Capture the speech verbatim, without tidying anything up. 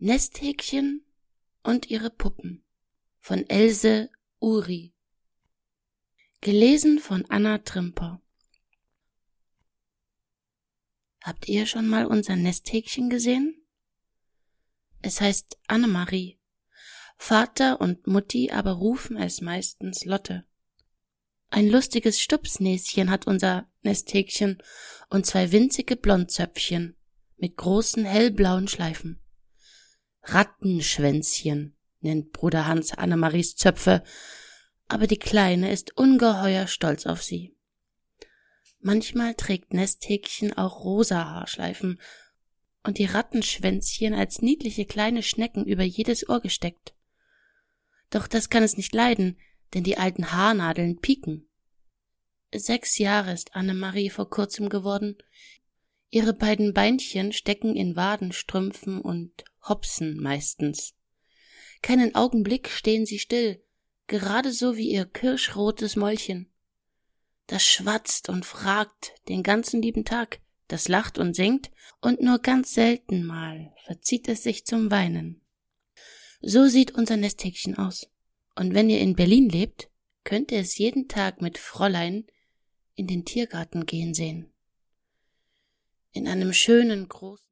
Nesthäkchen und ihre Puppen von Else Uri. Gelesen von Anna Trimper. Habt ihr schon mal unser Nesthäkchen gesehen? Es heißt Annemarie. Vater und Mutti aber rufen es meistens Lotte. Ein lustiges Stupsnäschen hat unser Nesthäkchen und zwei winzige Blondzöpfchen mit großen hellblauen Schleifen. Rattenschwänzchen nennt Bruder Hans Annemaries Zöpfe, aber die Kleine ist ungeheuer stolz auf sie. Manchmal trägt Nesthäkchen auch rosa Haarschleifen und die Rattenschwänzchen als niedliche kleine Schnecken über jedes Ohr gesteckt. Doch das kann es nicht leiden, denn die alten Haarnadeln pieken. Sechs Jahre ist Annemarie vor kurzem geworden. Ihre beiden Beinchen stecken in Wadenstrümpfen und hopsen meistens. Keinen Augenblick stehen sie still, gerade so wie ihr kirschrotes Mäulchen. Das schwatzt und fragt den ganzen lieben Tag, das lacht und singt, und nur ganz selten mal verzieht es sich zum Weinen. So sieht unser Nesthäkchen aus, und wenn ihr in Berlin lebt, könnt ihr es jeden Tag mit Fräulein in den Tiergarten gehen sehen. In einem schönen großen